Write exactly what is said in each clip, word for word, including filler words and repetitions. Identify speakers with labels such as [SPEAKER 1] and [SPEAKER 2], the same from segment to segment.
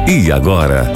[SPEAKER 1] E agora,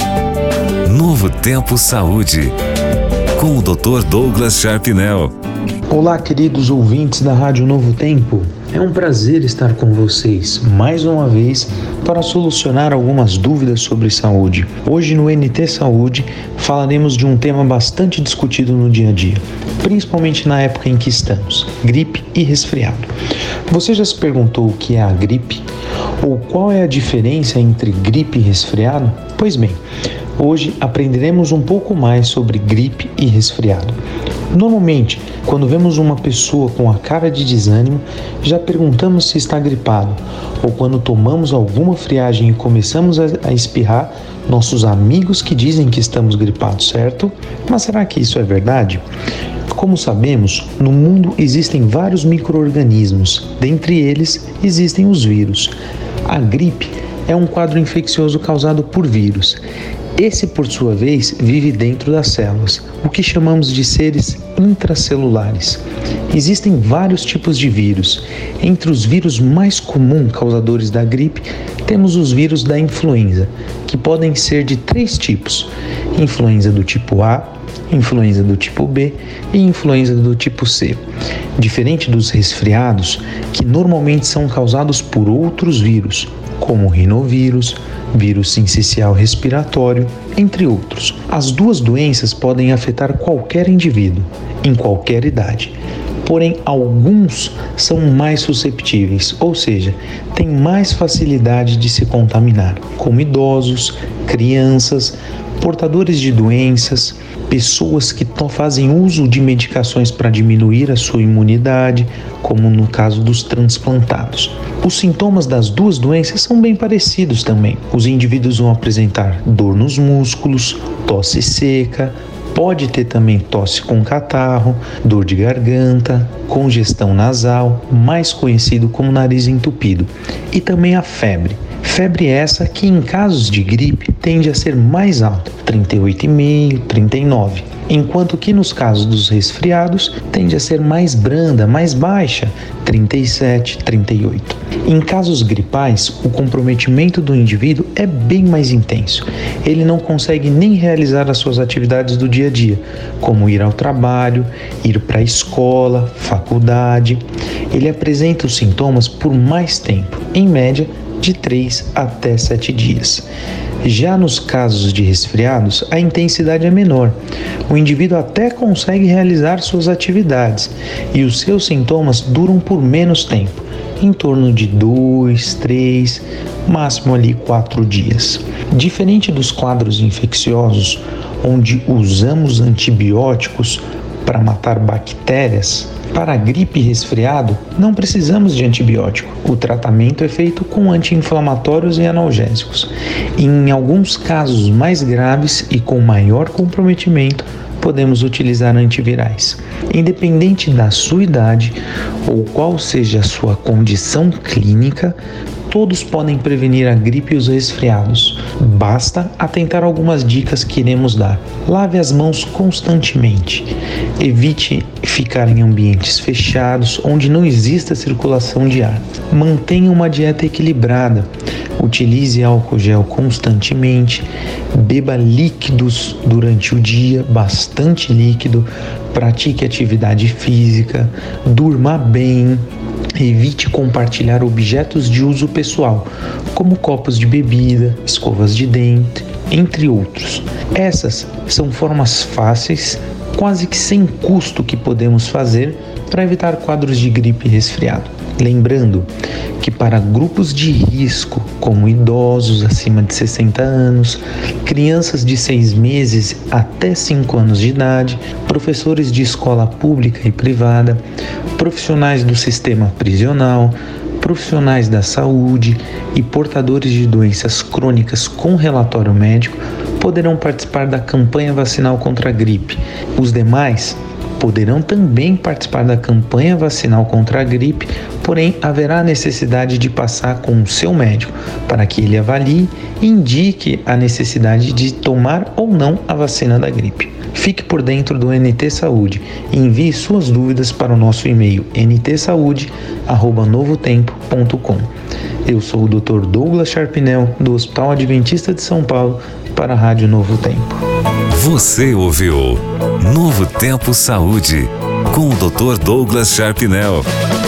[SPEAKER 1] Novo Tempo Saúde, com o doutor Douglas Sharpnel.
[SPEAKER 2] Olá, queridos ouvintes da Rádio Novo Tempo. É um prazer estar com vocês mais uma vez para solucionar algumas dúvidas sobre saúde. Hoje no N T Saúde falaremos de um tema bastante discutido no dia a dia, principalmente na época em que estamos: gripe e resfriado. Você já se perguntou o que é a gripe? Ou qual é a diferença entre gripe e resfriado? Pois bem, hoje aprenderemos um pouco mais sobre gripe e resfriado. Normalmente, quando vemos uma pessoa com a cara de desânimo, já perguntamos se está gripado, ou quando tomamos alguma friagem e começamos a espirrar, nossos amigos que dizem que estamos gripados, certo? Mas será que isso é verdade? Como sabemos, no mundo existem vários micro-organismos, dentre eles existem os vírus. A gripe é um quadro infeccioso causado por vírus. Esse, por sua vez, vive dentro das células, o que chamamos de seres intracelulares. Existem vários tipos de vírus. Entre os vírus mais comuns causadores da gripe, temos os vírus da influenza, que podem ser de três tipos: influenza do tipo A, influenza do tipo B e influenza do tipo C. Diferente dos resfriados, que normalmente são causados por outros vírus, como o rinovírus, vírus sincicial respiratório, entre outros. As duas doenças podem afetar qualquer indivíduo, em qualquer idade. Porém, alguns são mais susceptíveis, ou seja, têm mais facilidade de se contaminar, como idosos, crianças, portadores de doenças, pessoas que fazem uso de medicações para diminuir a sua imunidade, como no caso dos transplantados. Os sintomas das duas doenças são bem parecidos também. Os indivíduos vão apresentar dor nos músculos, tosse seca, pode ter também tosse com catarro, dor de garganta, congestão nasal, mais conhecido como nariz entupido, e também a febre. Febre essa que em casos de gripe tende a ser mais alta, trinta e oito vírgula cinco, trinta e nove, enquanto que nos casos dos resfriados tende a ser mais branda, mais baixa, trinta e sete, trinta e oito. Em casos gripais, o comprometimento do indivíduo é bem mais intenso. Ele não consegue nem realizar as suas atividades do dia a dia, como ir ao trabalho, ir para a escola, faculdade. Ele apresenta os sintomas por mais tempo, em média de três até sete dias. Já nos casos de resfriados, a intensidade é menor. O indivíduo até consegue realizar suas atividades e os seus sintomas duram por menos tempo, em torno de dois, três, máximo ali quatro dias. Diferente dos quadros infecciosos, onde usamos antibióticos para matar bactérias, para a gripe e resfriado não precisamos de antibiótico. O tratamento é feito com anti-inflamatórios e analgésicos. Em alguns casos mais graves e com maior comprometimento, podemos utilizar antivirais. Independente da sua idade ou qual seja a sua condição clínica, todos podem prevenir a gripe e os resfriados. Basta atentar algumas dicas que iremos dar. Lave as mãos constantemente. Evite ficar em ambientes fechados onde não exista circulação de ar. Mantenha uma dieta equilibrada. Utilize álcool gel constantemente. Beba líquidos durante o dia, bastante líquido. Pratique atividade física. Durma bem. Evite compartilhar objetos de uso pessoal, como copos de bebida, escovas de dente, entre outros. Essas são formas fáceis, quase que sem custo, que podemos fazer para evitar quadros de gripe e resfriado. Lembrando que para grupos de risco, como idosos acima de sessenta anos, crianças de seis meses até cinco anos de idade, professores de escola pública e privada, profissionais do sistema prisional, profissionais da saúde e portadores de doenças crônicas com relatório médico poderão participar da campanha vacinal contra a gripe. Os demais poderão também participar da campanha vacinal contra a gripe, porém haverá necessidade de passar com o seu médico para que ele avalie e indique a necessidade de tomar ou não a vacina da gripe. Fique por dentro do N T Saúde e envie suas dúvidas para o nosso e-mail n t saúde arroba novo tempo ponto com. Eu sou o doutor Douglas Sharpnel, do Hospital Adventista de São Paulo, para a Rádio Novo Tempo.
[SPEAKER 1] Você ouviu Novo Tempo Saúde, com o doutor Douglas Sharpnel.